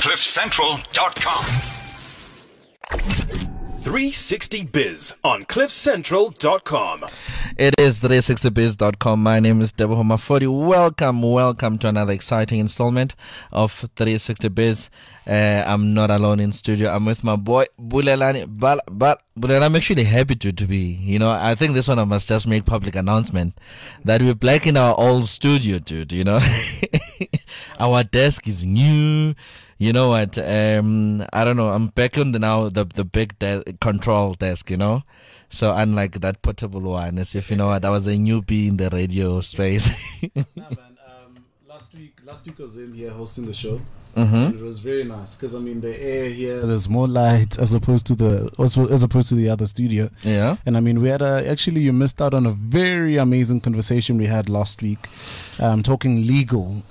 CliffCentral.com. 360biz on CliffCentral.com. It is 360biz.com. My name is Debo Mafodi. Welcome to another exciting installment of 360biz. I'm not alone in studio. I'm with my boy Bulelani. But I'm actually happy to be. I think this one I must just make public announcement that we're back in our old studio, dude. Our desk is new. You know what? I don't know. I'm back on the big control desk. So unlike that portable one, as if I was a newbie in the radio space. Nah, man. Last week I was in here hosting the show. Mm-hmm. And it was very nice because the air here, there's more light as opposed to the other studio. Yeah. And we had you missed out on a very amazing conversation we had last week, talking legal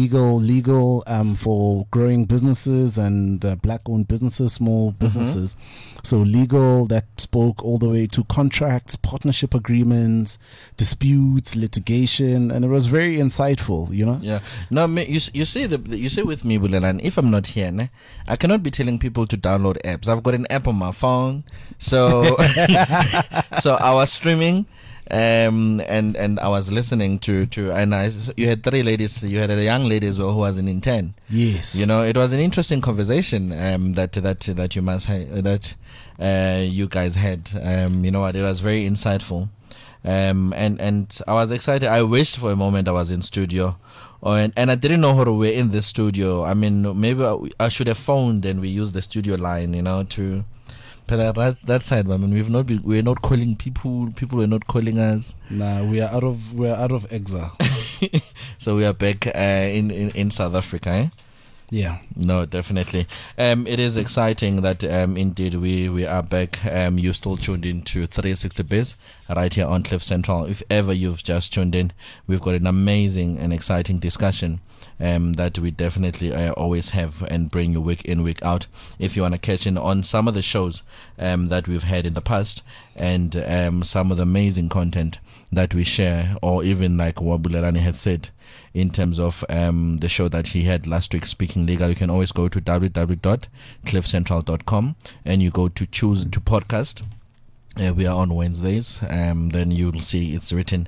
for growing businesses and black-owned businesses, small businesses. So legal that spoke all the way to contracts, partnership agreements, disputes, litigation, and it was very insightful. Yeah. No, you see with me, Bulelan, if I'm not here, I cannot be telling people to download apps. I've got an app on my phone, so so I was streaming. And I was listening to you had three ladies. You had a young lady as well who was in intern. Yes. It was an interesting conversation that you guys had. It was very insightful. And I was excited. I wished for a moment I was in studio. And I didn't know how to we're in the studio. Maybe I should have phoned and we used the studio line, to. But that side, we're not calling people. People are not calling us. Nah, we're out of exile. So we are back in South Africa. Eh? Yeah. No, definitely. It is exciting that indeed we are back. You still tuned in to 360biz right here on Cliff Central. If ever you've just tuned in, we've got an amazing and exciting discussion that we definitely always have and bring you week in, week out. If you want to catch in on some of the shows that we've had in the past and some of the amazing content that we share, or even like what Bulelani had said in terms of the show that he had last week, Speaking Legal, you can always go to www.cliffcentral.com and you go to choose to podcast. We are on Wednesdays. Then you'll see it's written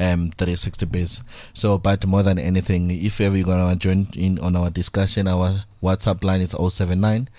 360biz. So, but more than anything, if ever you're gonna join in on our discussion, our WhatsApp line is 079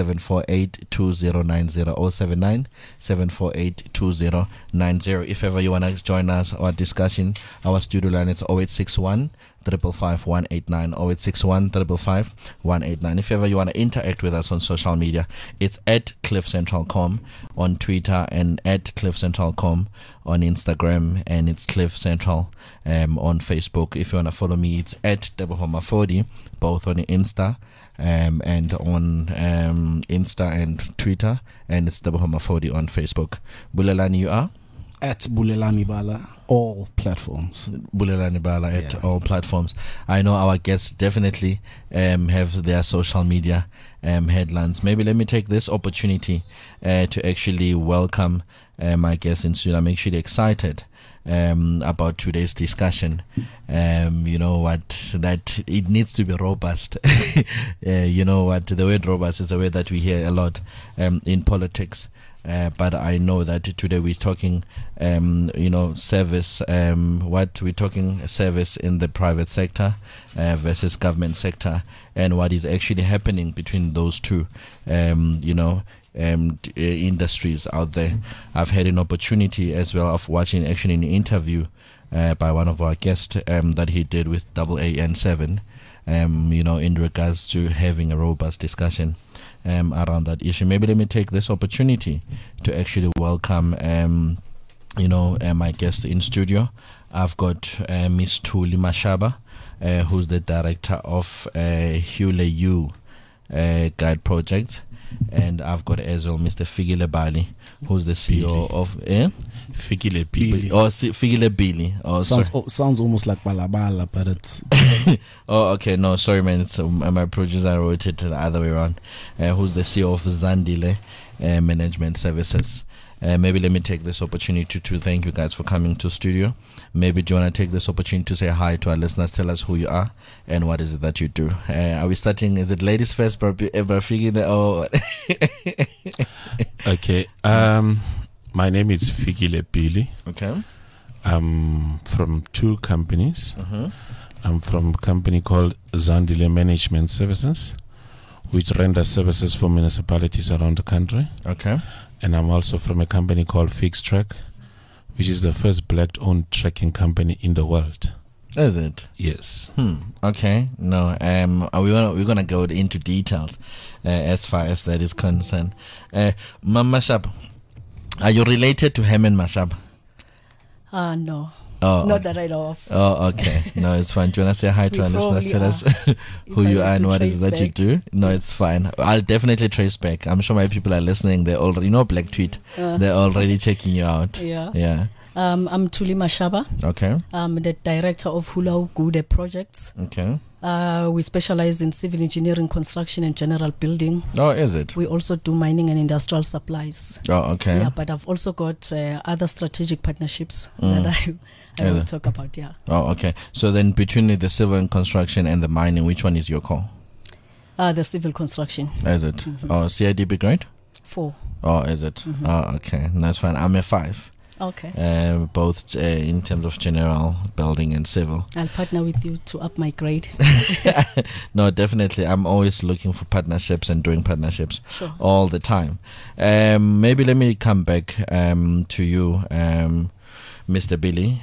748 2090 079 748 2090. If ever you wanna join us, our discussion, our studio line is 0861 555 189 0861 555 189. If ever you want to interact with us on social media, it's at CliffCentral.com on Twitter and at CliffCentral.com on Instagram, and it's Cliff Central on Facebook. If you want to follow me, it's at Debohoma40, both on Insta and on Insta and Twitter, and it's Debohoma40 on Facebook. Bulelani, you are? At Bulelani Bala, all platforms. Bulelani Bala at all platforms. I know our guests definitely have their social media headlines. Maybe let me take this opportunity to actually welcome my guests in studio. I'm actually excited about today's discussion. That it needs to be robust. The word robust is a word that we hear a lot in politics. But I know that today we're talking, service. What we're talking service in the private sector versus government sector, and what is actually happening between those two, industries out there. I've had an opportunity as well of watching actually an interview by one of our guests that he did with AAN7, in regards to having a robust discussion around that issue. Maybe let me take this opportunity to actually welcome my guest in studio. I've got Miss Thuli Mashaba, who's the director of Hule U Guide Project, and I've got as well Mr. Figile Bali, who's the CEO of Fikile Billy. Fikile Billy. Oh, sounds almost like Balabala, but it's oh, okay. No, sorry, man. It's my producer wrote it the other way around. Who's the CEO of Zandile Management Services? Maybe let me take this opportunity to thank you guys for coming to studio. Maybe do you want to take this opportunity to say hi to our listeners? Tell us who you are and what is it that you do. Are we starting? Is it ladies first? Okay. My name is Fikile Billy. Okay. I'm from two companies. I'm from a company called Zandile Management Services, which renders services for municipalities around the country. Okay. And I'm also from a company called FixTrack, which is the first black-owned tracking company in the world. Is it? Yes. Okay. No. We're gonna go into details as far as that is concerned. Mama Mashab, are you related to Herman Mashab? No. Oh, not that I know of. Oh, okay. No, it's fine. Do you want to say hi to our listeners? Tell us who you are and what is it that you do. No, it's fine. I'll definitely trace back. I'm sure my people are listening. They already know Black Tweet. They're already checking you out. Yeah. I'm Tuli Mashaba. Okay. I'm the director of Hula Gude Projects. Okay. We specialize in civil engineering, construction, and general building. Oh, is it? We also do mining and industrial supplies. Oh, okay. Yeah, but I've also got other strategic partnerships that I will talk about. Yeah. Oh, okay. So then, between the civil and construction and the mining, which one is your call? The civil construction. Is it? Oh, CIDB grade? 4. Oh, is it? Oh, okay. That's fine. I'm a 5. Okay. Both in terms of general building and civil. I'll partner with you to up my grade. No, definitely. I'm always looking for partnerships and doing partnerships all the time. Maybe let me come back to you, Mr. Billy.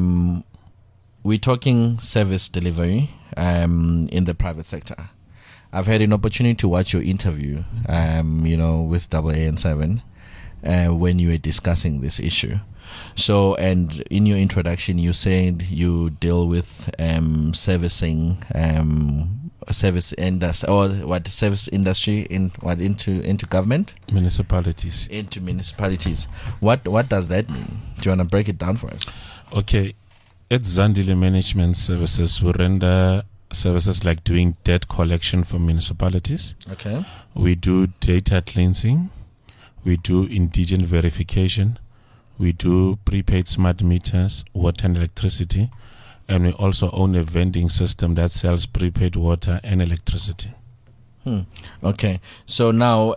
We're talking service delivery in the private sector. I've had an opportunity to watch your interview, with AAN7. When you were discussing this issue. So, and in your introduction, you said you deal with servicing service industry, or what, service industry into government? Municipalities. Into municipalities. What does that mean? Do you want to break it down for us? Okay. At Zandile Management Services, we render services like doing debt collection for municipalities. Okay. We do data cleansing. We do indigent verification. We do prepaid smart meters, water and electricity. And we also own a vending system that sells prepaid water and electricity. Okay. So now,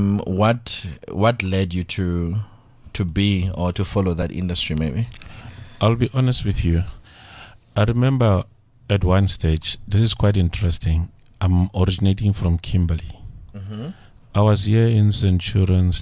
what led you to be or to follow that industry, maybe? I'll be honest with you. I remember at one stage, this is quite interesting. I'm originating from Kimberley. I was here in Centurion,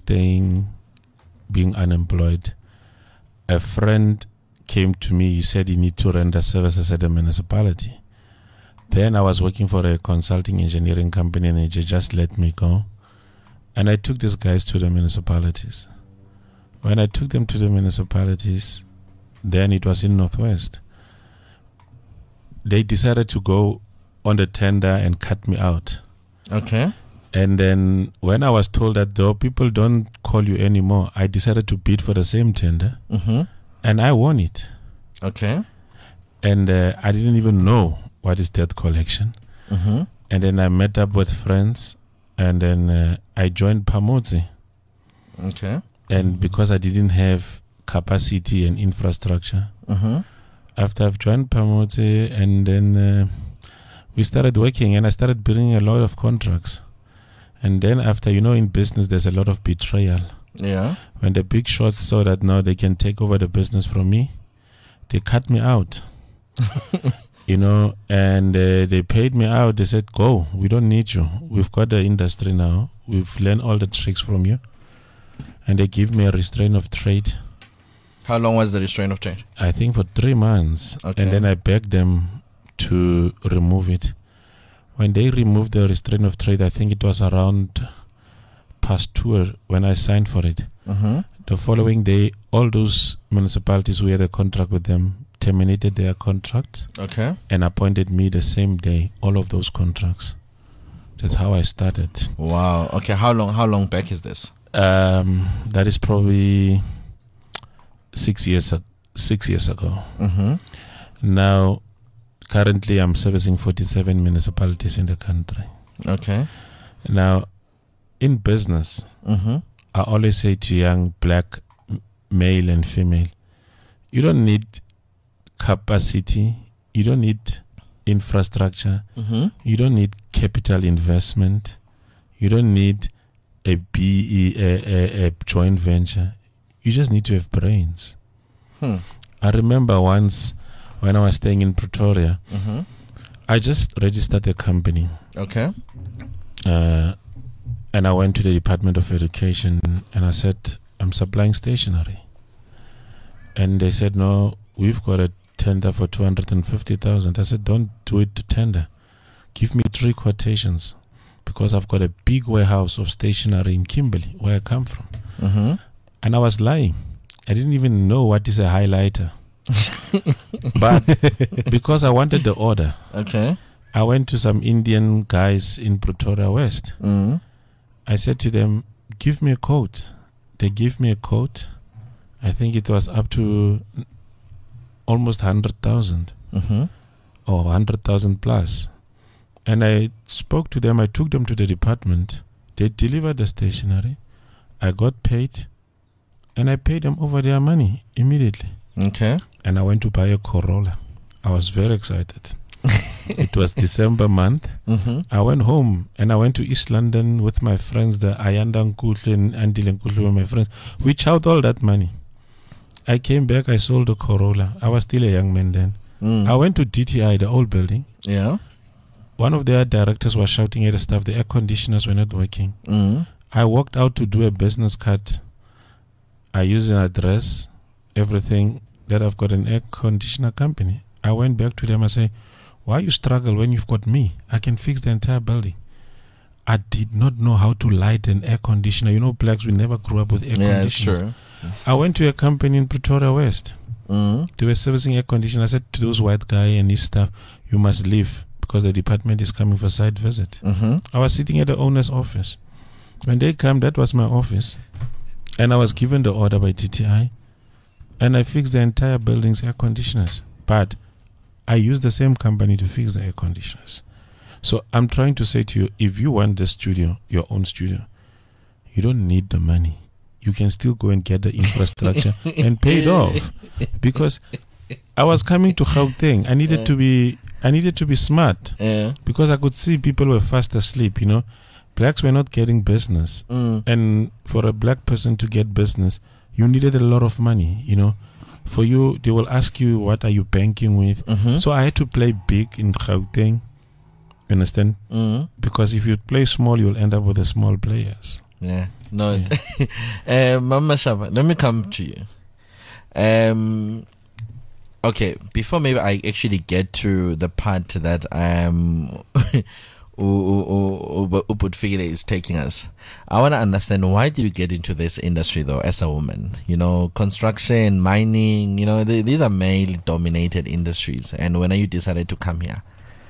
being unemployed. A friend came to me. He said he need to render services at the municipality. Then I was working for a consulting engineering company, and they just let me go. And I took these guys to the municipalities. When I took them to the municipalities, then it was in Northwest. They decided to go on the tender and cut me out. Okay. And then when I was told that though people don't call you anymore, I decided to bid for the same tender. And I won it. Okay. And I didn't even know what is debt collection. And then I met up with friends, and then I joined Pamodzi. Okay. And because I didn't have capacity and infrastructure, after I've joined Pamodzi, and then we started working, and I started building a lot of contracts. And then after, in business, there's a lot of betrayal. Yeah. When the big shots saw that now they can take over the business from me, they cut me out. And they paid me out. They said, go, we don't need you. We've got the industry now. We've learned all the tricks from you. And they give me a restraint of trade. How long was the restraint of trade? I think for 3 months. Okay. And then I begged them to remove it. When they removed the restraint of trade, I think it was around past 2 when I signed for it. The following day, all those municipalities who had a contract with them terminated their contract. Okay. And appointed me the same day, all of those contracts. That's how I started. Wow. Okay. How long back is this? That is probably 6 years ago. Mm-hmm. Now, currently, I'm servicing 47 municipalities in the country. Okay. Now, in business, Mm-hmm. I always say to young black male and female, you don't need capacity, you don't need infrastructure, Mm-hmm. you don't need capital investment, you don't need a joint venture. You just need to have brains. I remember once when I was staying in Pretoria, Mm-hmm. I just registered a company. Okay. And I went to the Department of Education and I said, I'm supplying stationery. And they said, no, we've got a tender for 250,000. I said, don't do it to tender. Give me 3 quotations because I've got a big warehouse of stationery in Kimberley, where I come from. Mm-hmm. And I was lying. I didn't even know what is a highlighter. But because I wanted the order, Okay. I went to some Indian guys in Pretoria West. Mm-hmm. I said to them, give me a quote. They gave me a quote. I think it was up to almost 100,000 Mm-hmm. or 100,000 plus. And I spoke to them. I took them to the department. They delivered the stationery. I got paid. And I paid them over their money immediately. Okay. And I went to buy a Corolla. I was very excited. It was December month. Mm-hmm. I went home and I went to East London with my friends, the Ayanda Nkutlu and Andile Nkutlu were my friends. We chowed all that money. I came back, I sold the Corolla. I was still a young man then. I went to DTI, the old building. Yeah. One of their directors was shouting at the staff, the air conditioners were not working. Mm-hmm. I walked out to do a business card. I used an address, everything, that I've got an air conditioner company. I went back to them and said, why you struggle when you've got me? I can fix the entire building. I did not know how to light an air conditioner. You know, blacks, we never grew up with air Yeah, it's conditioners. true. I went to a company in Pretoria West. Mm-hmm. They were servicing air conditioner. I said to those white guy and his staff, you must leave because the department is coming for site visit. Mm-hmm. I was sitting at the owner's office. When they came, that was my office. And I was given the order by TTI. And I fixed the entire building's air conditioners. But I used the same company to fix the air conditioners. So I'm trying to say to you, if you want the studio, your own studio, you don't need the money. You can still go and get the infrastructure and pay it off. Because I was coming to Gauteng. I needed to be smart. Yeah. Because I could see people were fast asleep, you know. Blacks were not getting business. And for a black person to get business, you needed a lot of money, you know. For you, they will ask you, what are you banking with? Mm-hmm. So I had to play big in Gauteng. You understand? Mm-hmm. Because if you play small, you'll end up with the small players. Yeah. No. Mama Shaba, let me come to you. Okay, before maybe I actually get to the part that Uputfile is taking us, I want to understand, why did you get into this industry though as a woman? You know, construction, mining, you know, these are male dominated industries. And when you decided to come here?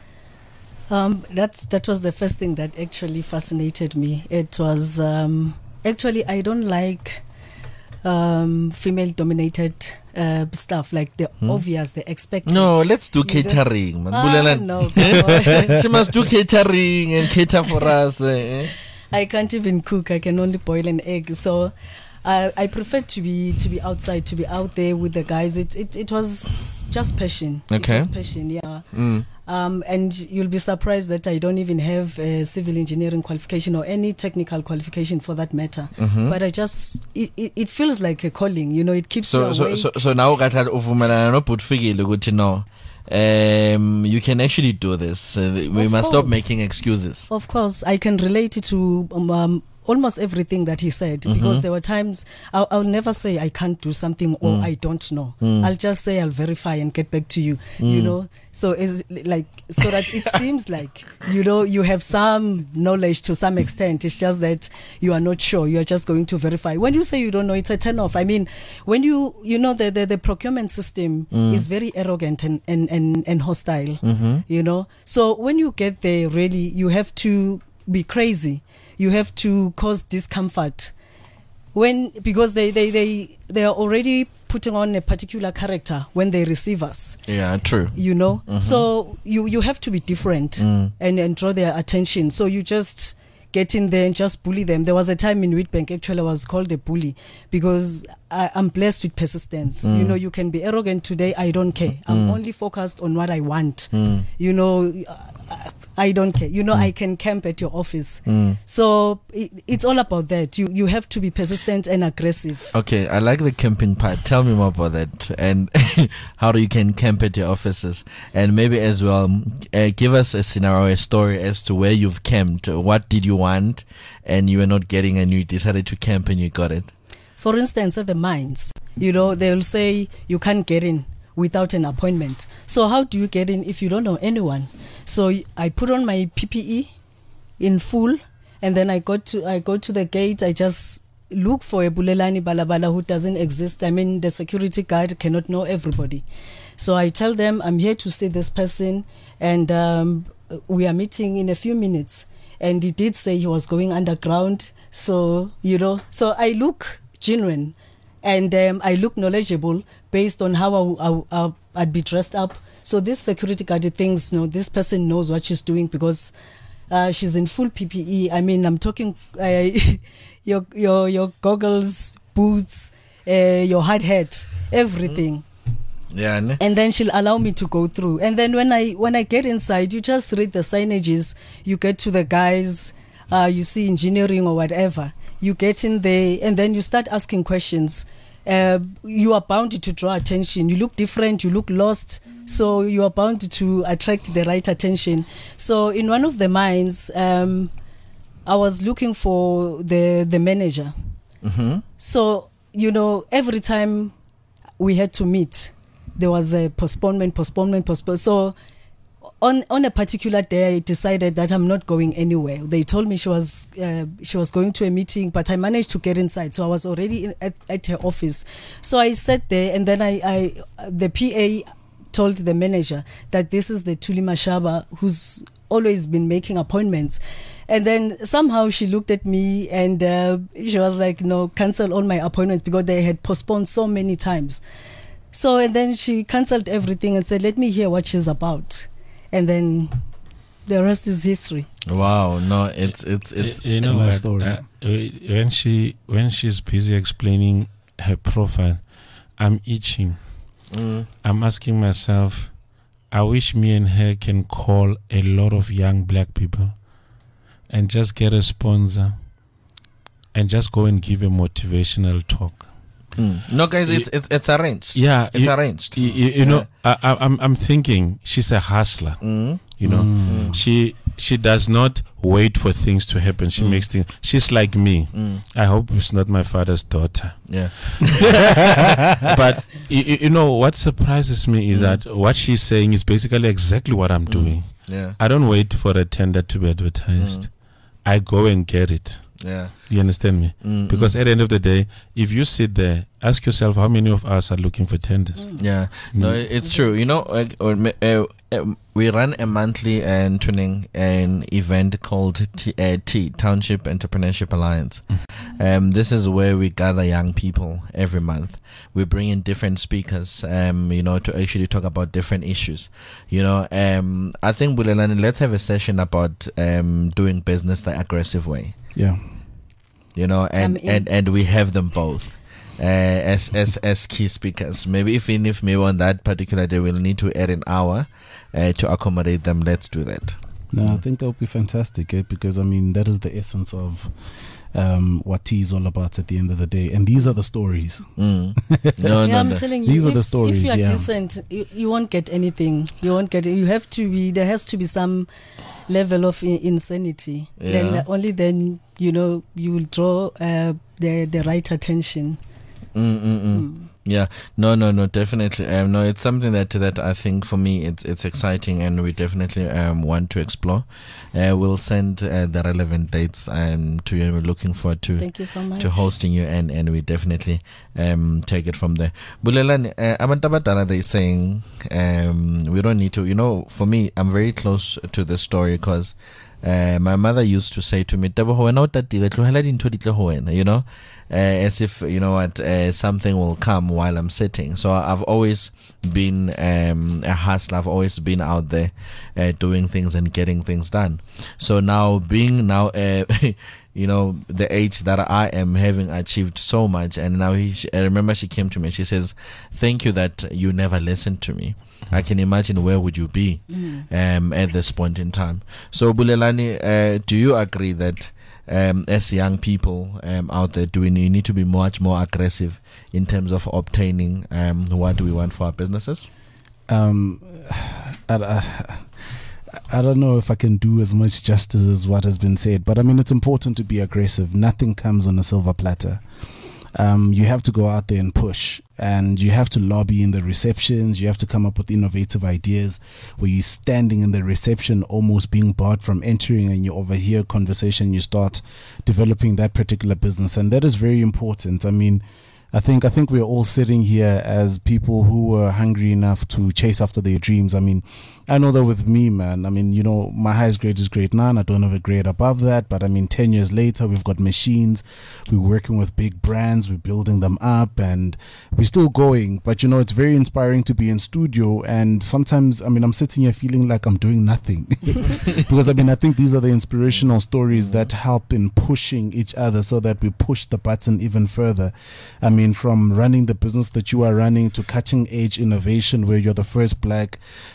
That was the first thing that actually fascinated me. It was actually, I don't like female dominated stuff, like the obvious, the expected. No, let's do catering, man. No, come on. She must do catering and cater for us. I can't even cook. I can only boil an egg. So I prefer to be outside, to be out there with the guys. It was just passion. Okay. It was passion, yeah. And you'll be surprised that I don't even have a civil engineering qualification or any technical qualification for that matter. But I just, it feels like a calling, you know, it keeps you awake. So now you can actually do this. We must stop making excuses. Of course, I can relate it to almost everything that he said, because there were times I'll never say I can't do something or I don't know. I'll just say I'll verify and get back to you, you know. So it's like, so that it seems like, you know, you have some knowledge to some extent. It's just that you are not sure. You are just going to verify. When you say you don't know, it's a turn off. I mean, when you know, the procurement system is very arrogant and hostile, you know. So when you get there, really, you have to be crazy. You have to cause discomfort because they are already putting on a particular character when they receive us. Yeah, true. You know, so you have to be different and draw their attention. So you just get in there and just bully them. There was a time in Wheatbank, actually, I was called a bully because I'm blessed with persistence. You know, you can be arrogant today, I don't care. I'm only focused on what I want. You know, I don't care. You know, I can camp at your office. So it's all about that. You have to be persistent and aggressive. Okay, I like the camping part. Tell me more about that and how you can camp at your offices. And maybe as well, give us a scenario, a story as to where you've camped. What did you want and you were not getting and you decided to camp and you got it? For instance, at the mines, you know, they'll say you can't get in without an appointment. So how do you get in if you don't know anyone? So I put on my PPE in full, and then I go to the gate. I just look for a Bulelani Balabala who doesn't exist. I mean, the security guard cannot know everybody. So I tell them I'm here to see this person, and we are meeting in a few minutes. And he did say he was going underground. So, you know, so I look genuine and I look knowledgeable based on how I'd be dressed up. So this security guard thinks, no, this person knows what she's doing because she's in full PPE. I mean, I'm talking your goggles, boots, your hard hat, everything. Yeah, ne? And then she'll allow me to go through. And then when I get inside, you just read the signages. You get to the guys, you see engineering or whatever. You get in there and then you start asking questions. You are bound to draw attention. You look different, you look lost, so you are bound to attract the right attention. So in one of the mines, I was looking for the manager. So, you know, every time we had to meet, there was a postponement. So on a particular day, I decided that I'm not going anywhere. They told me she was going to a meeting, but I managed to get inside. So I was already at her office. So I sat there, and then the PA told the manager that this is the Tuli Mashaba who's always been making appointments. And then somehow she looked at me and she was like, no, cancel all my appointments because they had postponed so many times. So, and then she cancelled everything and said, let me hear what she's about. And then the rest is history. Wow, no, it's you know my what, story. when she's busy explaining her profile, I'm itching. I'm asking myself, I wish me and her can call a lot of young black people and just get a sponsor and just go and give a motivational talk. No, guys, it's arranged. Yeah, it's arranged. You know, I'm thinking she's a hustler. You know, she does not wait for things to happen. She makes things. She's like me. I hope it's not my father's daughter. Yeah. But you know what surprises me is that what she's saying is basically exactly what I'm doing. Yeah. I don't wait for a tender to be advertised. I go and get it. Yeah. You understand me? Because at the end of the day, if you sit there, ask yourself how many of us are looking for tenders. Yeah. No, it's true. You know, we run a monthly tuning an event called Township Entrepreneurship Alliance. This is where we gather young people every month. We bring in different speakers, you know, to actually talk about different issues. You know, I think, Bulelani, let's have a session about doing business the aggressive way. Yeah. You know, and we have them both as key speakers. Maybe if maybe on that particular day we'll need to add an hour to accommodate them. Let's do that. No, I think that would be fantastic, because I mean that is the essence of what tea is all about at the end of the day, and these are the stories. No, I'm telling you, these are the stories. If you are decent, you won't get anything. You won't get it. You have to be. There has to be some level of insanity. Yeah. Then only then, you know, you will draw the right attention. Yeah, no, definitely. No, it's something that I think for me it's exciting, and we definitely want to explore. We'll send the relevant dates to you, and we're looking forward to Thank you so much. to hosting you, and we definitely take it from there. Bulelani, Abantabadala, they're saying we don't need to. You know, for me, I'm very close to this story because My mother used to say to me, "Teboho, wena o tatile, tlohela dintho di tle ho wena," you know, as if, you know what, something will come while I'm sitting. So I've always been a hustler. I've always been out there doing things and getting things done. So now being now you know, the age that I am, having achieved so much, and now I remember she came to me and she says, "Thank you that you never listened to me. I can imagine where would you be at this point in time." So Bulelani, do you agree that as young people out there, you need to be much more aggressive in terms of obtaining what we want for our businesses? I don't know if I can do as much justice as what has been said, but I mean, it's important to be aggressive. Nothing comes on a silver platter. You have to go out there and push, and you have to lobby in the receptions. You have to come up with innovative ideas where you're standing in the reception almost being barred from entering, and you overhear conversation, you start developing that particular business, and that is very important. I mean, I think we're all sitting here as people who were hungry enough to chase after their dreams. I mean, I know that with me, man. I mean, you know, my highest grade is grade 9. I don't have a grade above that. But I mean, 10 years later, we've got machines. We're working with big brands. We're building them up, and we're still going. But, you know, it's very inspiring to be in studio. And sometimes, I mean, I'm sitting here feeling like I'm doing nothing. Because, I mean, I think these are the inspirational stories that help in pushing each other so that we push the button even further. I mean, from running the business that you are running to cutting edge innovation, where you're the first black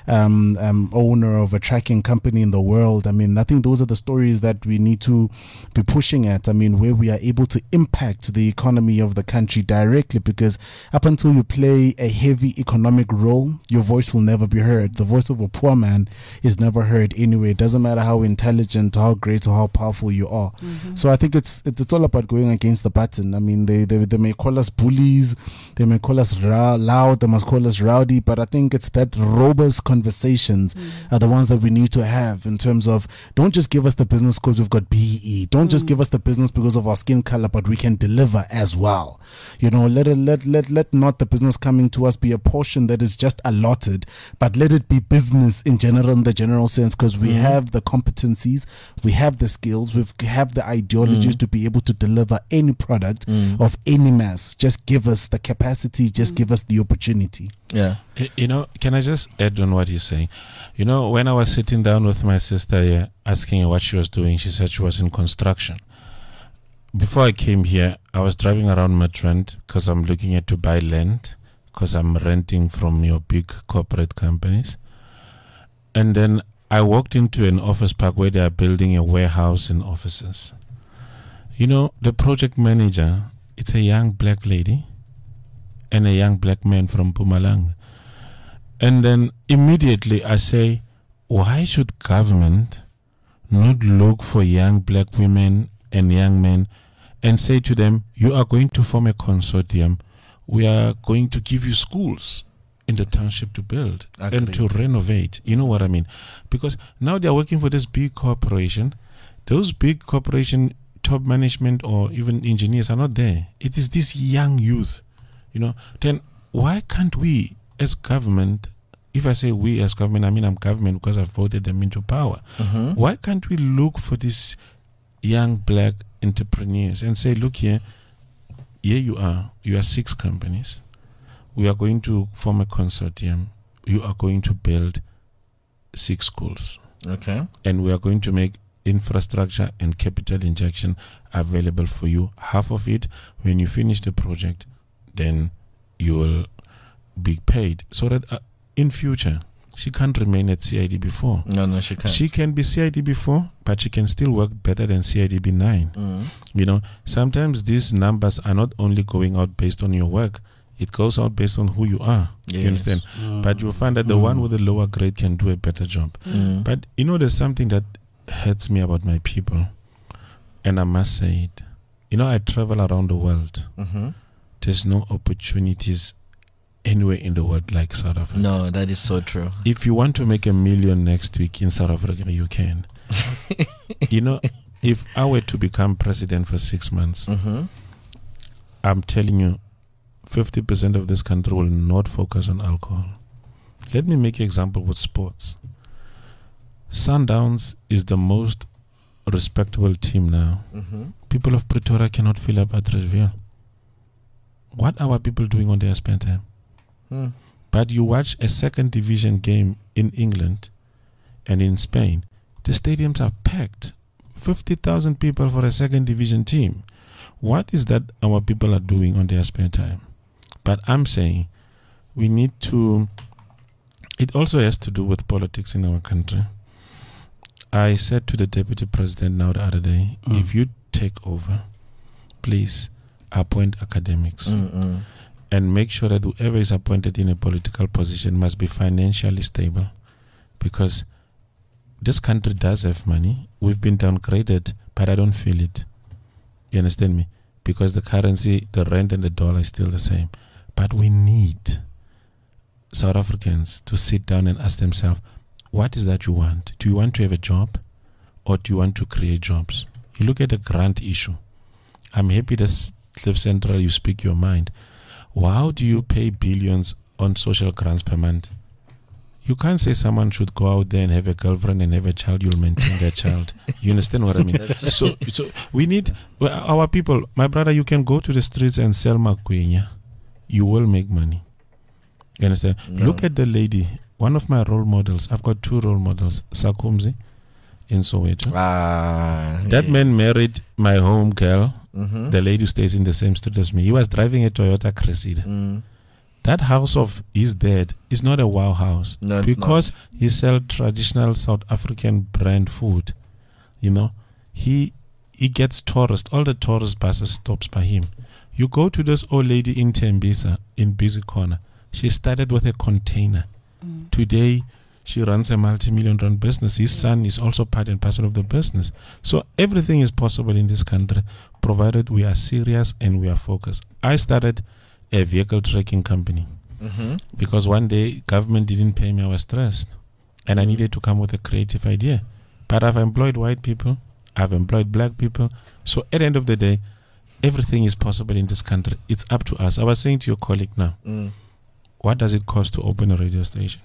owner of a tracking company in the world. I mean, I think those are the stories that we need to be pushing at. I mean, where we are able to impact the economy of the country directly, because up until you play a heavy economic role, your voice will never be heard. The voice of a poor man is never heard anyway. It doesn't matter how intelligent, how great, or how powerful you are. So I think it's all about going against the button. I mean, they may call us bullies, they may call us loud, they must call us rowdy, but I think it's that robust conversations are the ones that we need to have, in terms of, don't just give us the business because we've got BE, don't just give us the business because of our skin color, but we can deliver as well. You know, let not the business coming to us be a portion that is just allotted, but let it be business in general, in the general sense, because we have the competencies, we have the skills, we have the ideologies to be able to deliver any product of any mass. Just give us the capacity, just give us the opportunity. Yeah. You know, can I just add on what you're saying? You know, when I was sitting down with my sister here, asking her what she was doing, she said she was in construction. Before I came here, I was driving around Midrand because I'm looking at to buy land, because I'm renting from your big corporate companies. And then I walked into an office park where they are building a warehouse and offices. You know, the project manager, it's a young black lady and a young black man from Mpumalanga. And then immediately I say, why should government not look for young black women and young men and say to them, you are going to form a consortium, we are going to give you schools in the township to build and to renovate. You know what I mean? Because now they are working for this big corporation. Those big corporation top management or even engineers are not there. It is this young youth. You know, then why can't we as government, if I say we as government, I mean I'm government because I've voted them into power. Why can't we look for these young black entrepreneurs and say, look here you are 6 companies. We are going to form a consortium. You are going to build 6 schools. Okay. And we are going to make infrastructure and capital injection available for you. Half of it, when you finish the project, then you will be paid, so that in future she can't remain at CIDB 4. No, she can't. She can be CIDB 4, but she can still work better than CIDB 9. You know, sometimes these numbers are not only going out based on your work, it goes out based on who you are. Yes. You understand? But you'll find that the one with the lower grade can do a better job. But you know, there's something that hurts me about my people, and I must say it. You know, I travel around the world. There's no opportunities anywhere in the world like South Africa. No, that is so true. If you want to make $1 million next week in South Africa, you can. You know, if I were to become president for 6 months, I'm telling you, 50% of this country will not focus on alcohol. Let me make an example with sports. Sundowns is the most respectable team now. People of Pretoria cannot fill up Atteridgeville. What are our people doing on their spare time? But you watch a second division game in England and in Spain, the stadiums are packed. 50,000 people for a second division team. What is that our people are doing on their spare time? But I'm saying we need to, it also has to do with politics in our country. I said to the Deputy President now the other day, if you take over, please appoint academics and make sure that whoever is appointed in a political position must be financially stable, because this country does have money. We've been downgraded, but I don't feel it. You understand me? Because the currency, the rand and the dollar is still the same. But we need South Africans to sit down and ask themselves, what is that you want? Do you want to have a job, or do you want to create jobs? You look at the grant issue. I'm happy that Cliff Central, you speak your mind. How do you pay billions on social grants per month? You can't say someone should go out there and have a girlfriend and have a child, you'll maintain that child. You understand what I mean? So we need, our people, my brother, you can go to the streets and sell makwenya. You will make money. You understand? No. Look at the lady, one of my role models. I've got two role models. Sakumzi in Soweto. That man married my home girl, the lady who stays in the same street as me. He was driving a Toyota Cressida. That house of his dad is not a wow house, because he sells traditional South African brand food. You know, he gets tourists. All the tourist buses stops by him. You go to this old lady in Tembisa in Busy Corner. She started with a container. Today, she runs a multi-million rand business. His son is also part and parcel of the business. So everything is possible in this country, provided we are serious and we are focused. I started a vehicle tracking company because one day government didn't pay me. I was stressed and I needed to come with a creative idea. But I've employed white people, I've employed black people. So at the end of the day, everything is possible in this country. It's up to us. I was saying to your colleague now, what does it cost to open a radio station?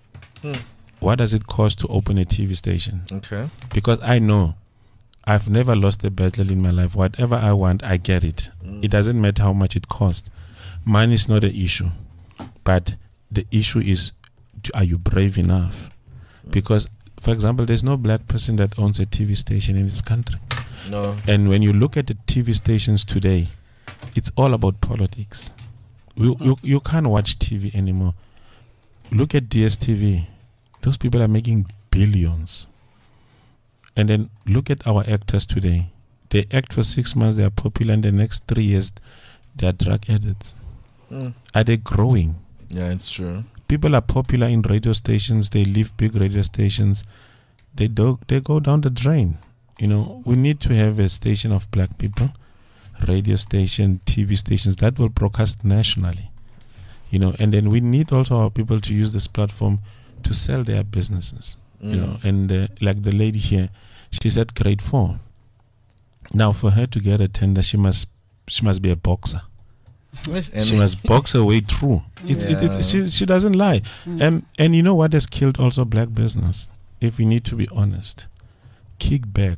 What does it cost to open a TV station? Okay. Because I know I've never lost a battle in my life. Whatever I want, I get it. It doesn't matter how much it costs. Money is not the issue, but the issue is, are you brave enough? Because, for example, there's no black person that owns a TV station in this country. No. And when you look at the TV stations today, it's all about politics. You can't watch TV anymore. Look at DSTV. Those people are making billions. And then look at our actors today. They act for 6 months, they are popular, and the next 3 years, they are drug addicts. Are they growing? Yeah, it's true. People are popular in radio stations. They leave big radio stations. They go down the drain. You know, we need to have a station of black people, radio station, TV stations that will broadcast nationally. You know, and then we need also our people to use this platform to sell their businesses. You know, and like the lady here, she's at grade 4. Now, for her to get a tender, she must be a boxer. She must box her way through. She doesn't lie. And you know what has killed also black business? If we need to be honest, kickback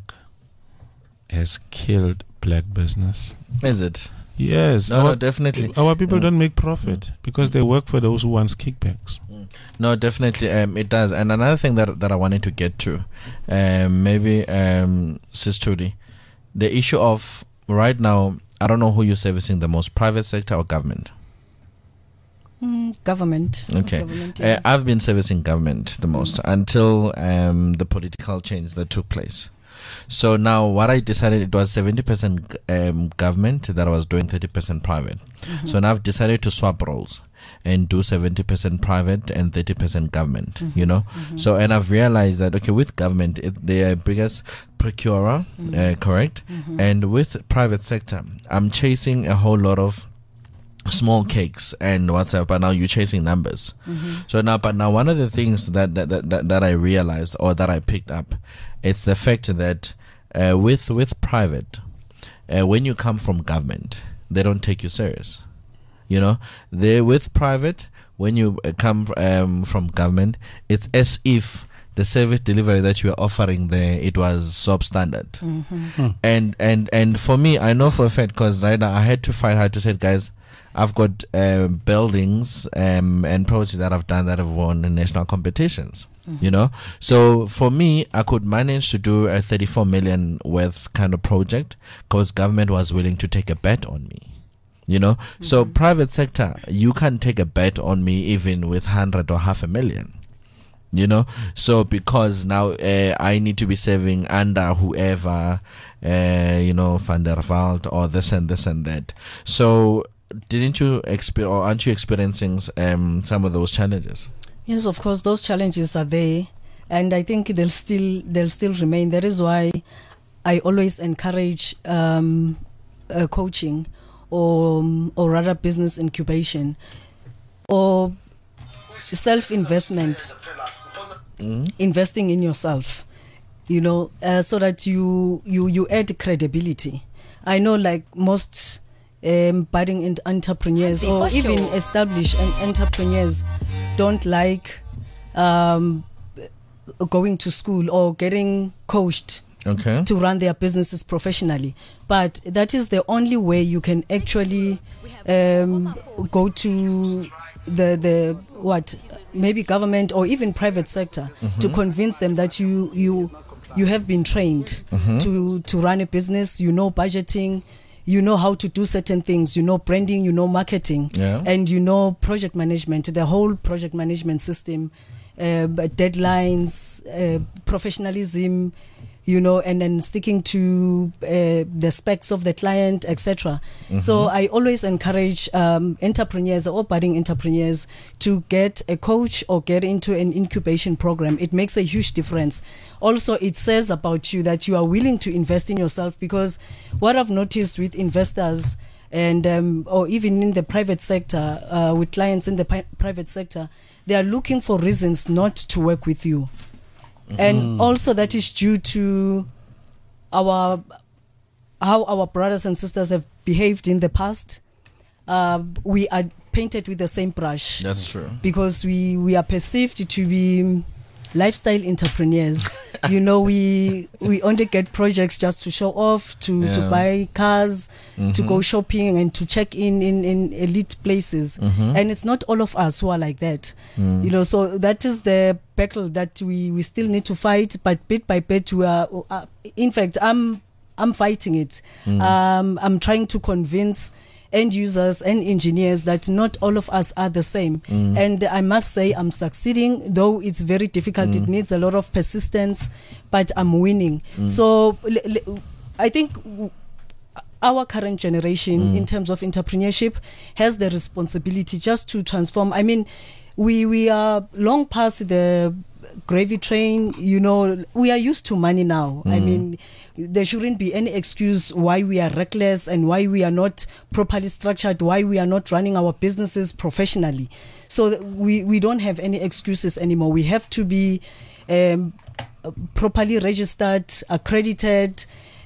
has killed black business. Is it? Yes. No, definitely. Our people don't make profit because they work for those who want kickbacks. No, definitely, it does. And another thing that I wanted to get to, maybe, Sis Trudy, the issue of right now, I don't know who you're servicing the most, private sector or government? Government. Okay. Government, yeah. I've been servicing government the most until the political change that took place. So now what I decided, it was 70% government that I was doing 30% private. So now I've decided to swap roles and do 70% private and 30% government, you know. So, and I've realized that, okay, with government, they are biggest procurer, correct? And with private sector, I'm chasing a whole lot of small cakes and what's up, but now you're chasing numbers. So now, but now one of the things that I realized or that I picked up, it's the fact that with private, when you come from government, they don't take you serious. You know, they with private, when you come from government, it's as if the service delivery that you were offering there, it was substandard. And for me, I know for a fact, because right now I had to fight hard to say, guys, I've got buildings and projects that I've done that have won in national competitions. You know, so for me, I could manage to do a 34 million worth kind of project because government was willing to take a bet on me. You know, so private sector, you can't take a bet on me even with 100 or 500,000. You know, so because now I need to be saving under whoever, you know, Van der Walt or this and that. So didn't you or aren't you experiencing some of those challenges? Yes, of course, those challenges are there, and I think they'll still remain. That is why I always encourage coaching, or rather business incubation, or self-investment, investing in yourself. You know, so that you add credibility. I know, like most budding entrepreneurs or even established entrepreneurs don't like going to school or getting coached to run their businesses professionally, but that is the only way you can actually go to the maybe government or even private sector to convince them that you have been trained to run a business. You know budgeting, you know how to do certain things, you know branding, you know marketing, and you know project management, the whole project management system, deadlines, professionalism, you know, and then sticking to the specs of the client, etc. So I always encourage entrepreneurs or budding entrepreneurs to get a coach or get into an incubation program. It makes a huge difference. Also, it says about you that you are willing to invest in yourself, because what I've noticed with investors and or even in the private sector, with clients in the private sector, they are looking for reasons not to work with you. And also that is due to how our brothers and sisters have behaved in the past. We are painted with the same brush. That's true. Because we are perceived to be lifestyle entrepreneurs. You know, we only get projects just to show off, to buy cars, to go shopping and to check in elite places. And it's not all of us who are like that. You know, so that is the battle that we still need to fight, but bit by bit we are, in fact, I'm fighting it. I'm trying to convince end users and engineers that not all of us are the same. And I must say I'm succeeding, though it's very difficult. It needs a lot of persistence, but I'm winning. So I think our current generation in terms of entrepreneurship has the responsibility just to transform. I mean, we are long past the gravy train. You know, we are used to money now. I mean, there shouldn't be any excuse why we are reckless and why we are not properly structured, why we are not running our businesses professionally. So we don't have any excuses anymore. We have to be properly registered, accredited,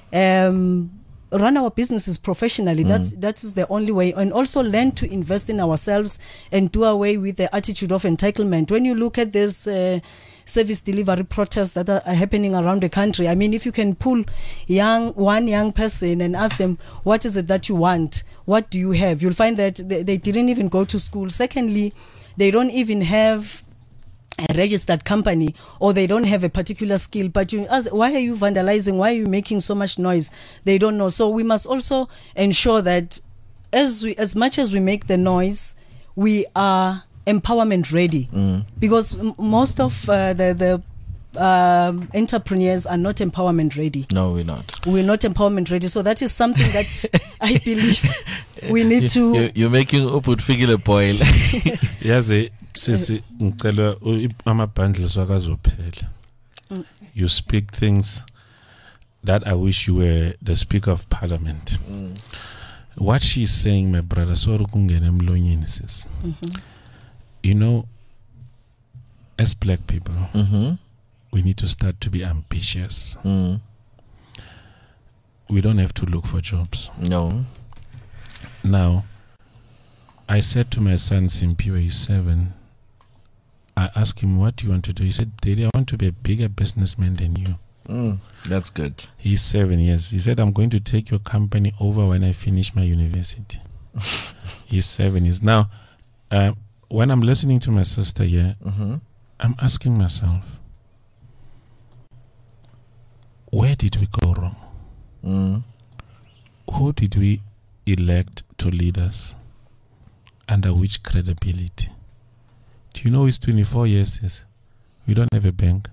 run our businesses professionally. That is the only way. And also learn to invest in ourselves and do away with the attitude of entitlement. When you look at this service delivery protests that are happening around the country, I mean, if you can pull one young person and ask them, what is it that you want? What do you have? You'll find that they didn't even go to school. Secondly, they don't even have a registered company, or they don't have a particular skill. But you ask, why are you vandalizing? Why are you making so much noise? They don't know. So we must also ensure that as much as we make the noise, we are empowerment ready, because most of the entrepreneurs are not empowerment ready. No, we're not. We're not empowerment ready. So that is something that I believe we need to. You're making upward figure boil. Yes, sisi ngicela ama-bundles wakazophela. You speak things that I wish you were the Speaker of Parliament. What she's saying, my brother, sorry kungena emlonyeni sis. You know, as black people, we need to start to be ambitious. We don't have to look for jobs. No. Now, I said to my son Simpiwe, he's 7, I asked him, what do you want to do? He said, Daddy, I want to be a bigger businessman than you. That's good. He's 7 years. He said, I'm going to take your company over when I finish my university. He's 7 years. Now, when I'm listening to my sister here, I'm asking myself, where did we go wrong? Who did we elect to lead us? Under which credibility? Do you know his 24 years is? We don't have a bank.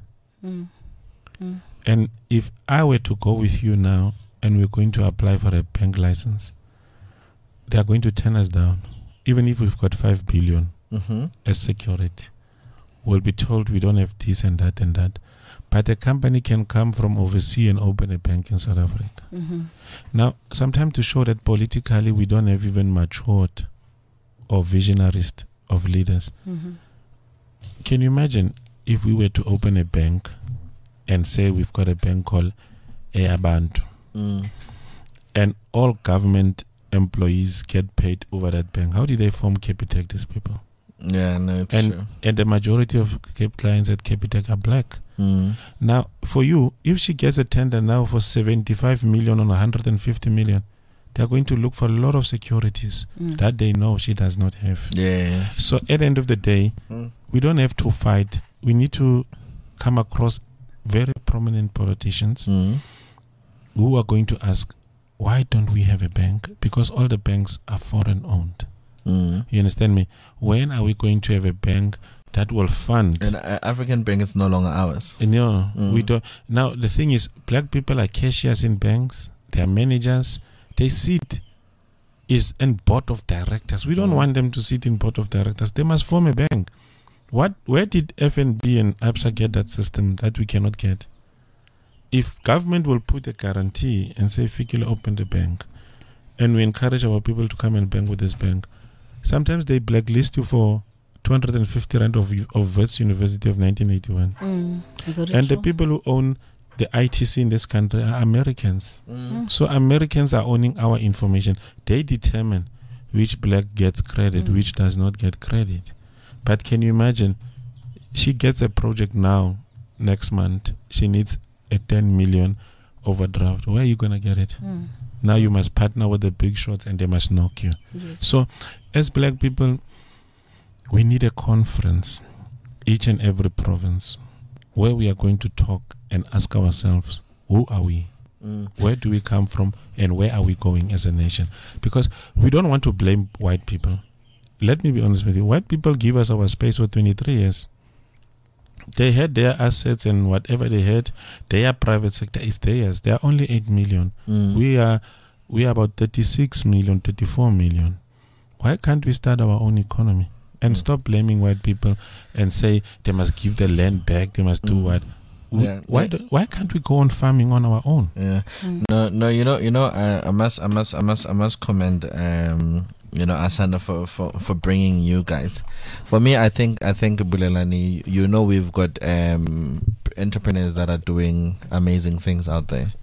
And if I were to go with you now and we're going to apply for a bank license, they are going to turn us down. Even if we've got 5 billion as security, we'll be told we don't have this and that and that. But a company can come from overseas and open a bank in South Africa. Now, sometimes to show that politically we don't have even matured or visionaries of leaders. Can you imagine if we were to open a bank and say we've got a bank called Ayabantu, and all government employees get paid over that bank? How did they form Capitec, these people? Yeah, no, it's true. And the majority of clients at Capitec are black. Now, for you, if she gets a tender now for 75 million on 150 million, they're going to look for a lot of securities that they know she does not have. Yes. So at the end of the day, we don't have to fight. We need to come across very prominent politicians who are going to ask, why don't we have a bank? Because all the banks are foreign owned. You understand me? When are we going to have a bank that will fund? An African bank is no longer ours. No, we don't. Now, the thing is, black people are cashiers in banks. They are managers. They sit in board of directors. We don't want them to sit in board of directors. They must form a bank. Where did FNB and ABSA get that system that we cannot get? If government will put a guarantee and say, Fikile, open the bank, and we encourage our people to come and bank with this bank, sometimes they blacklist you for 250 rand of Wits University of 1981. And the people who own the ITC in this country are Americans. So Americans are owning our information. They determine which black gets credit, which does not get credit. But can you imagine, she gets a project now, next month, she needs a 10 million overdraft. Where are you going to get it? Now you must partner with the big shots and they must knock you. Yes. So as black people, we need a conference, each and every province, where we are going to talk and ask ourselves, who are we? Where do we come from? And where are we going as a nation? Because we don't want to blame white people. Let me be honest with you. White people give us our space for 23 years. They had their assets and whatever they had, their private sector is theirs. They are only 8 million. We are about 36 million, 34 million. Why can't we start our own economy? And stop blaming white people and say they must give the land back, they must do what? Why can't we go on farming on our own? No, you know, I must commend Asanda for bringing you guys. For me, I think Bulelani, we've got entrepreneurs that are doing amazing things out there.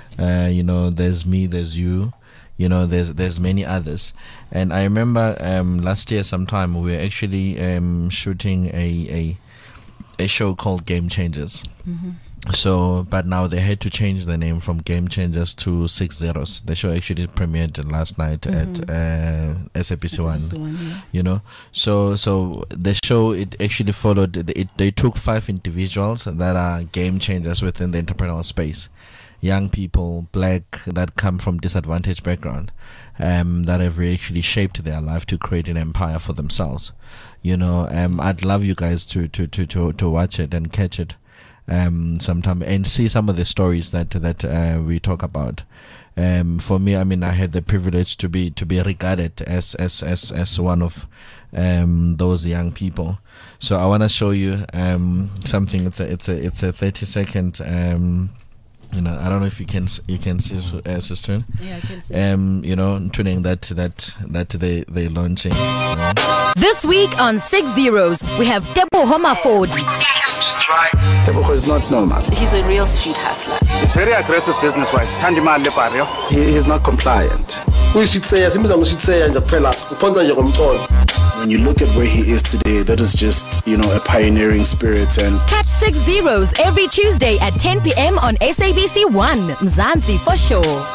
There's me, there's you. There's many others. And I remember last year sometime we were actually shooting a show called Game Changers. So, but now they had to change the name from Game Changers to 6 Zeros. The show actually premiered last night at SABC 1. So the show, it actually followed. They took 5 individuals that are game changers within the entrepreneurial space. Young people, black, that come from disadvantaged background, that have actually shaped their life to create an empire for themselves. I'd love you guys to watch it and catch it sometime and see some of the stories that we talk about. For me, I had the privilege to be regarded as one of those young people. So I want to show you something. It's a 30-second. I don't know if you can see, sister. Yeah, I can see. Tuning that they launching. This week on 6 Zeros, we have Tebo Homaford. Tebo is not normal. He's a real street hustler. He's very aggressive business-wise. He's not compliant. Uyishitseya simbiza ngoshitseya nje kuphela uphonza nje ngomcolo. When you look at where he is today, that is just, a pioneering spirit. And Catch 6 Zeros every Tuesday at 10 p.m. on SABC 1. Mzansi for sure.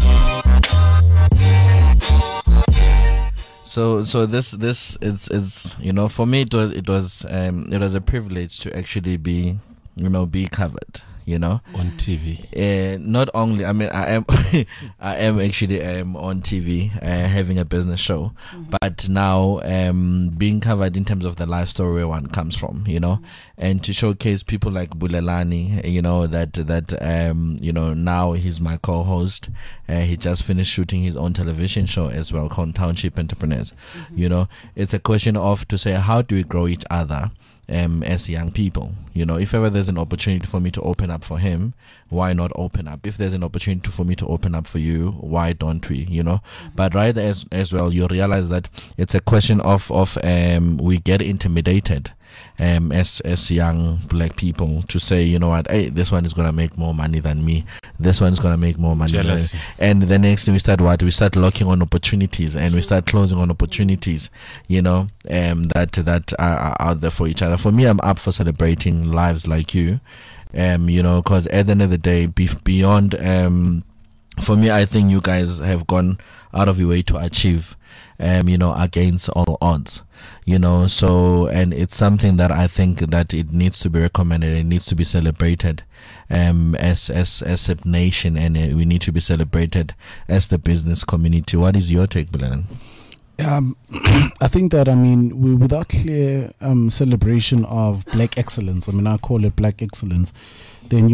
So this it's for me it was a privilege to actually be covered on TV. Not only I am I am actually on TV having a business show, but now being covered in terms of the life story where one comes from, and to showcase people like Bulelani, that now he's my co-host. He just finished shooting his own television show as well called Township Entrepreneurs. It's a question of to say, how do we grow each other as young people? If ever there's an opportunity for me to open up for him, why not open up? If there's an opportunity for me to open up for you, why don't we? But right as well, you realize that it's a question of we get intimidated as young black people to say, hey, this one is gonna make more money than me, this one is gonna make more money than me. And the next thing we start locking on opportunities, and we start closing on opportunities that are out there for each other. For me, I'm up for celebrating lives like you, because at the end of the day, beyond for me, I think you guys have gone out of your way to achieve against all odds, so, and it's something that I think that it needs to be recommended, it needs to be celebrated as a nation, and we need to be celebrated as the business community. What is your take, Bulelani? I think that without clear celebration of black excellence, I call it black excellence, then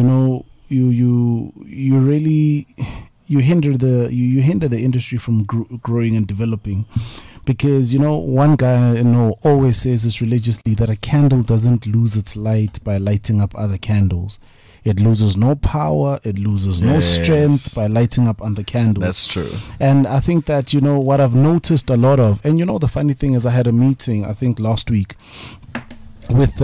you really hinder the industry from growing and developing, because one guy always says this religiously, that a candle doesn't lose its light by lighting up other candles. It loses no power, it loses no strength by lighting up other candles. That's true. And I think that what I've noticed a lot of, and the funny thing is, I had a meeting I think last week with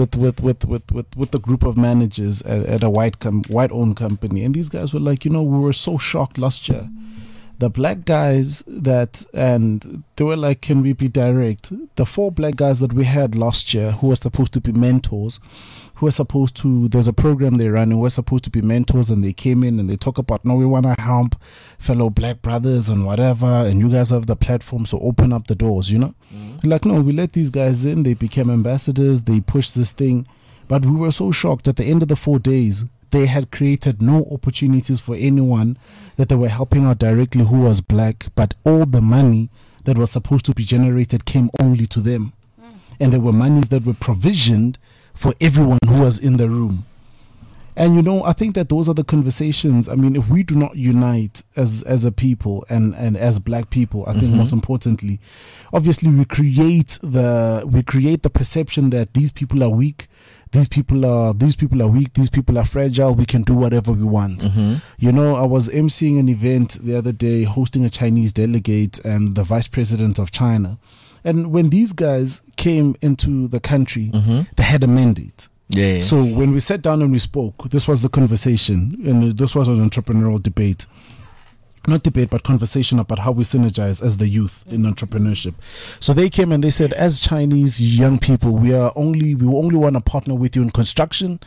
the group of managers at a white owned company, and these guys were like, we were so shocked last year, the black guys and they were like, can we be direct, the 4 black guys that we had last year who were supposed to be mentors, there's a program they run and we're supposed to be mentors, and they came in and they talk about, no, we want to help fellow black brothers and whatever, and you guys have the platform, so open up the doors, Like, no, we let these guys in, they became ambassadors, they pushed this thing, but we were so shocked at the end of the 4 days, they had created no opportunities for anyone that they were helping out directly who was black, but all the money that was supposed to be generated came only to them. And there were monies that were provisioned for everyone who was in the room. And I think that those are the conversations. If we do not unite as a people and as black people, I think most importantly, obviously we create the perception that these people are weak, these people are weak, these people are fragile, we can do whatever we want. I was emceeing an event the other day, hosting a Chinese delegate and the vice president of China. And when these guys came into the country, they had a mandate. Yeah. So when we sat down and we spoke, this was the conversation, and this was an entrepreneurial debate. Not debate, but conversation about how we synergize as the youth in entrepreneurship. So they came and they said, as Chinese young people, we only want to partner with you in construction,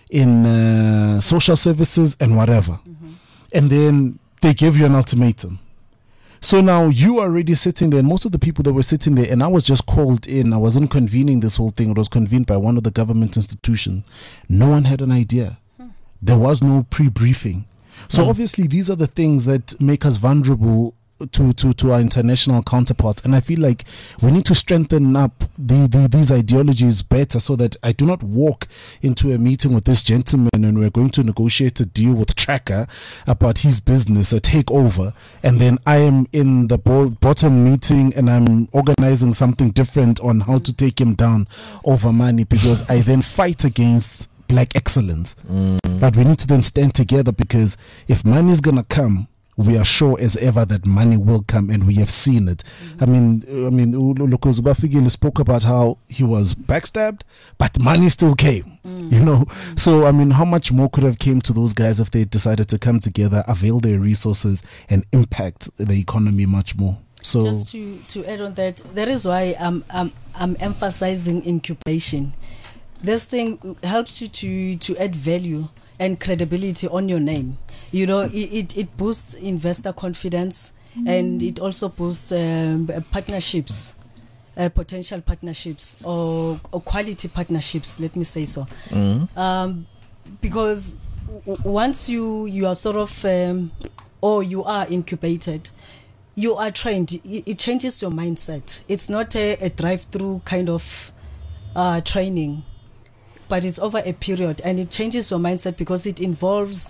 in social services and whatever. And then they gave you an ultimatum. So now you are already sitting there, and most of the people that were sitting there, and I was just called in, I wasn't convening this whole thing, it was convened by one of the government institutions. No one had an idea. There was no pre-briefing. So obviously these are the things that make us vulnerable to our international counterparts, and I feel like we need to strengthen up these ideologies better, so that I do not walk into a meeting with this gentleman and we're going to negotiate a deal with Tracker about his business, a takeover, and then I am in the bottom meeting and I'm organizing something different on how to take him down over money, because I then fight against black excellence. But we need to then stand together, because if money is gonna come, we are sure as ever that money will come, and we have seen it. Lokoz Bafigile spoke about how he was backstabbed, but money still came. So how much more could have came to those guys if they decided to come together, avail their resources, and impact the economy much more? So just to add on that, that is why I'm emphasizing incubation. This thing helps you to add value and credibility on your name. You know, it boosts investor confidence, and it also boosts partnerships, potential partnerships or quality partnerships. Let me say so, because once you are sort of or you are incubated, you are trained. It changes your mindset. It's not a drive-through kind of training, but it's over a period, and it changes your mindset because it involves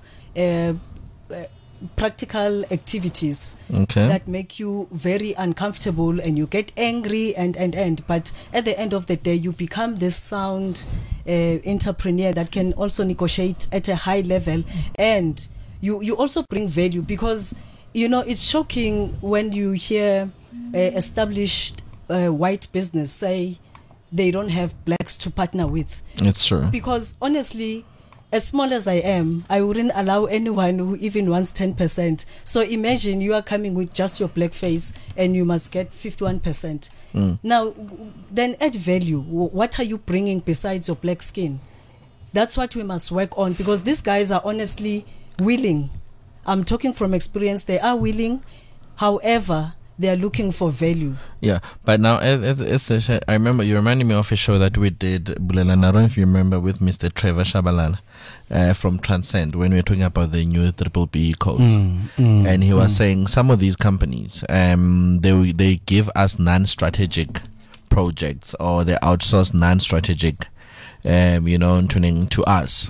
practical activities that make you very uncomfortable, and you get angry and but at the end of the day you become this sound entrepreneur that can also negotiate at a high level, and you also bring value, because you know it's shocking when you hear established white business say they don't have blacks to partner with. It's true. Because honestly, as small as I am, I wouldn't allow anyone who even wants 10%. So imagine you are coming with just your black face and you must get 51%. Now, then add value. What are you bringing besides your black skin? That's what we must work on, because these guys are honestly willing. I'm talking from experience. They are willing. However, they are looking for value. Yeah, but now I remember you reminded me of a show that we did, Bulelana, I don't know if you remember, with Mr. Trevor Shabalala from Transcend, when we were talking about the new BBB codes. And he was saying some of these companies, they give us non-strategic projects, or they outsource non-strategic tuning to us,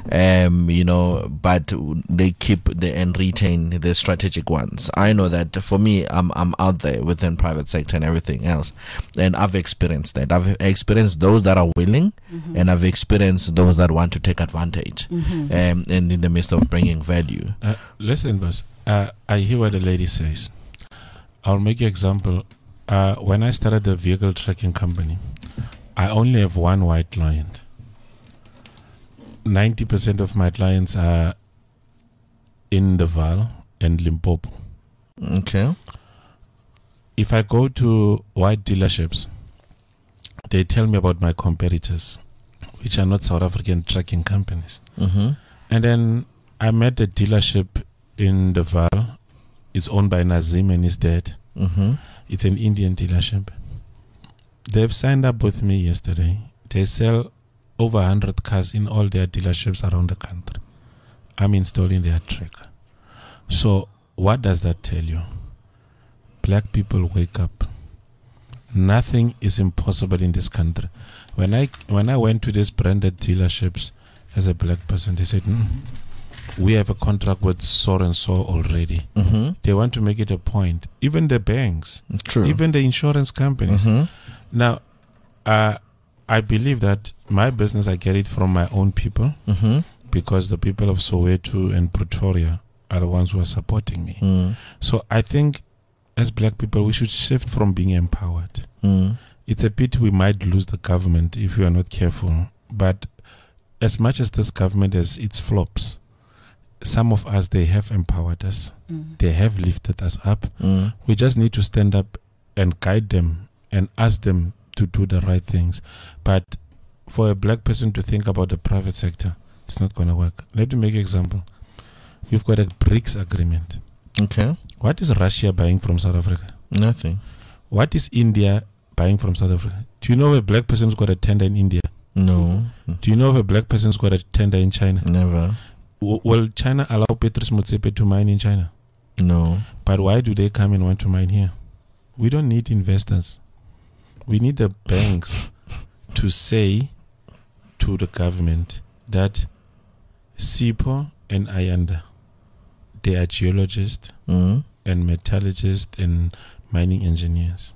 but they keep and retain the strategic ones. I know that for me, I'm out there within private sector and everything else, and I've experienced that. I've experienced those that are willing, and I've experienced those that want to take advantage, and in the midst of bringing value. Listen, boss, I hear what the lady says. I'll make you an example. When I started the vehicle tracking company, I only have one white client. 90% of my clients are in the Vaal and Limpopo. Okay. If I go to white dealerships, they tell me about my competitors, which are not South African trucking companies. And then I met a dealership in the Vaal. It's owned by Nazim and his dad. It's an Indian dealership. They've signed up with me yesterday. They sell over 100 cars in all their dealerships around the country. I'm installing their tracker. So what does that tell you? Black people, wake up. Nothing is impossible in this country. When I went to these branded dealerships as a black person, they said, we have a contract with so and so already. They want to make it a point. Even the banks, even the insurance companies. Now, I believe that my business, I get it from my own people, because the people of Soweto and Pretoria are the ones who are supporting me. So I think as black people, we should shift from being empowered. It's a pity we might lose the government if we are not careful. But as much as this government has its flops, some of us, they have empowered us. They have lifted us up. We just need to stand up and guide them and ask them to do the right things. But for a black person to think about the private sector, it's not going to work. Let me make an example. We've got a BRICS agreement. Okay. What is Russia buying from South Africa? Nothing. What is India buying from South Africa? Do you know if a black person's got a tender in India? No. Do you know if a black person's got a tender in China? Never. Will China allow Petrus Motsepe to mine in China? No. But why do they come and want to mine here? We don't need investors. We need the banks to say to the government that Sipho and Ayanda, they are geologists and metallurgists and mining engineers.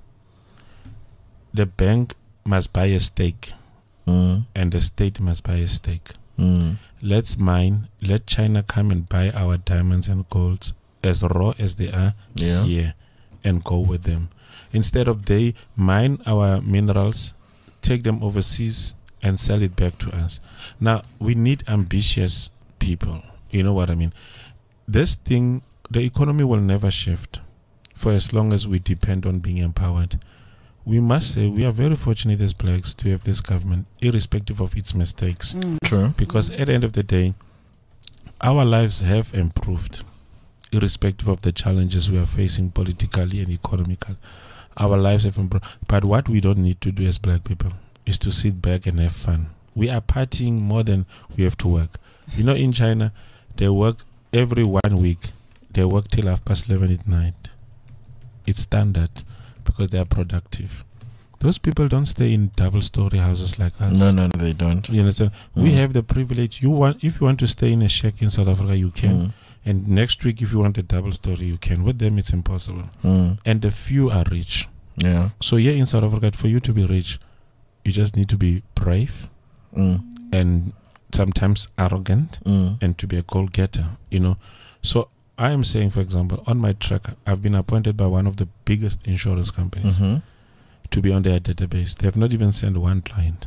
The bank must buy a stake and the state must buy a stake. Let's mine. Let China come and buy our diamonds and golds as raw as they are here and go with them. Instead of they mine our minerals, take them overseas and sell it back to us. Now, we need ambitious people. You know what I mean? This thing, the economy will never shift for as long as we depend on being empowered. We must say we are very fortunate as blacks to have this government, irrespective of its mistakes. True. Because at the end of the day, our lives have improved, irrespective of the challenges we are facing politically and economically. Our lives have improved. But what we don't need to do as black people is to sit back and have fun. We are partying more than we have to work. You know, in China, they work every 1 week. They work till 11:30 at night. It's standard because they are productive. Those people don't stay in double-story houses like us. No, they don't. You understand? We have the privilege. If you want to stay in a shack in South Africa, you can. And next week, if you want a double-story, you can. With them, it's impossible. And the few are rich. Yeah. So here in South Africa, for you to be rich, you just need to be brave and sometimes arrogant and to be a goal-getter, you know. So I am saying, for example, on my track, I've been appointed by one of the biggest insurance companies to be on their database. They have not even sent one client.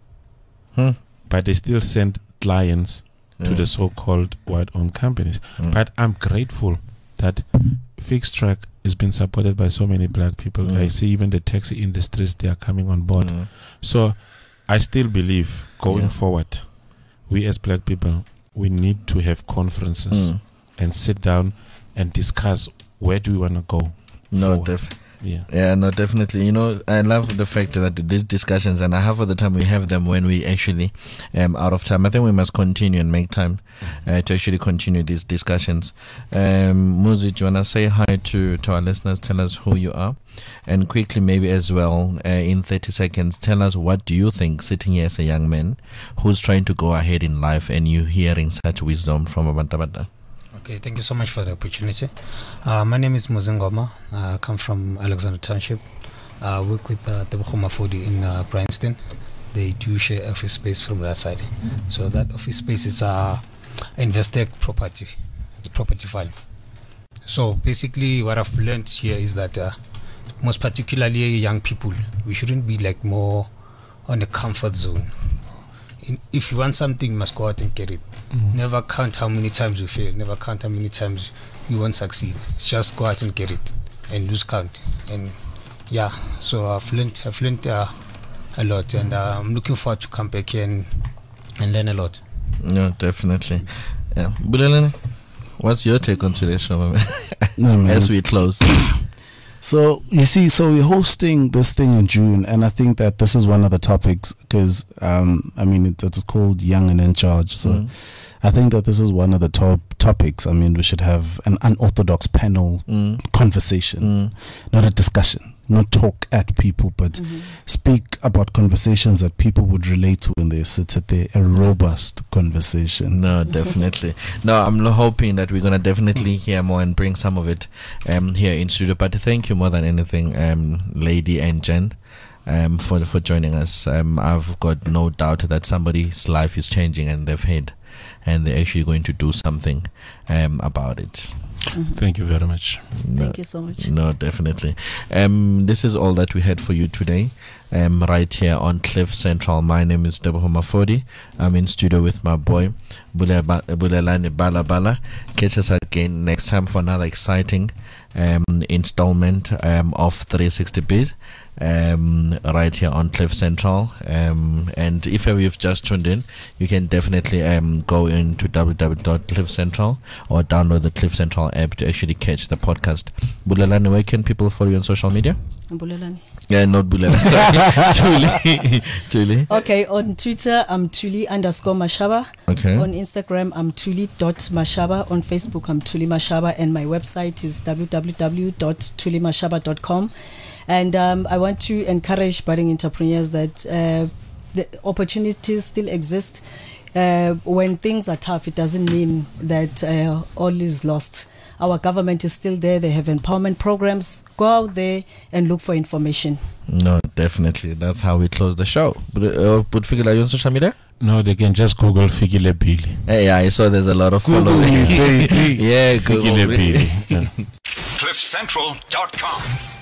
But they still send clients to the so-called white-owned companies. But I'm grateful that Fixed Track has been supported by so many black people. I see even the taxi industries, they are coming on board. So I still believe going forward, we as black people, we need to have conferences and sit down and discuss where do we want to go. No, definitely. You know, I love the fact that these discussions, and half of the time we have them when we actually out of time. I think we must continue and make time to actually continue these discussions. Muzi, do you want to say hi to our listeners? Tell us who you are, and quickly maybe as well in 30 seconds, tell us what do you think, sitting here as a young man who's trying to go ahead in life and you hearing such wisdom from Abantabata. Okay, thank you so much for the opportunity. My name is Muzengoma. I come from Alexander Township. I work with Tebogo Mafodi in Bryanston. They do share office space from that side. So that office space is Investec property. It's property fund. So basically what I've learned here is that most particularly young people, we shouldn't be like more on the comfort zone. If you want something, you must go out and get it. Never count how many times you fail. Never count how many times you won't succeed. Just go out and get it and lose count. And yeah, so I've learned a lot, and I'm looking forward to come back here and learn a lot. No, definitely. Yeah, Bulelani, what's your take on today's show, as we close? So you see, we're hosting this thing in June, and I think that this is one of the topics because it's called Young and in Charge. So I think that this is one of the top topics. I mean, we should have an unorthodox panel conversation, not a discussion, not talk at people, but speak about conversations that people would relate to when they sit at there. A robust conversation. No, definitely. No, I'm hoping that we're gonna definitely hear more and bring some of it here in studio. But thank you more than anything, Lady and Jen, for joining us. I've got no doubt that somebody's life is changing and they've heard, and they're actually going to do something about it. Thank you very much. Thank you so much. No, definitely. This is all that we had for you today, right here on Cliff Central. My name is Tebogo Mafodi. I'm in studio with my boy Bulelani Bala. Catch us again next time for another exciting installment of 360 Biz, right here on Cliff Central. And if you've just tuned in, you can definitely go into www.cliffcentral or download the Cliff Central app to actually catch the podcast. Bulelani, where can people follow you on social media? Bulelani. Yeah, not Bulelani. Sorry. Tuli. Okay, on Twitter, I'm Tuli_Mashaba. Okay. On Instagram, I'm Tuli.Mashaba. On Facebook, I'm Tuli Mashaba. And my website is www.tulimashaba.com. And I want to encourage budding entrepreneurs that the opportunities still exist. When things are tough, it doesn't mean that all is lost. Our government is still there. They have empowerment programs. Go out there and look for information. No, definitely. That's how we close the show. Put Fikile, are you on social media? No, they can just Google Fikile Billy. Hey, yeah, I saw there's a lot of followers. Yeah, Google Fikile Billy. CliffCentral.com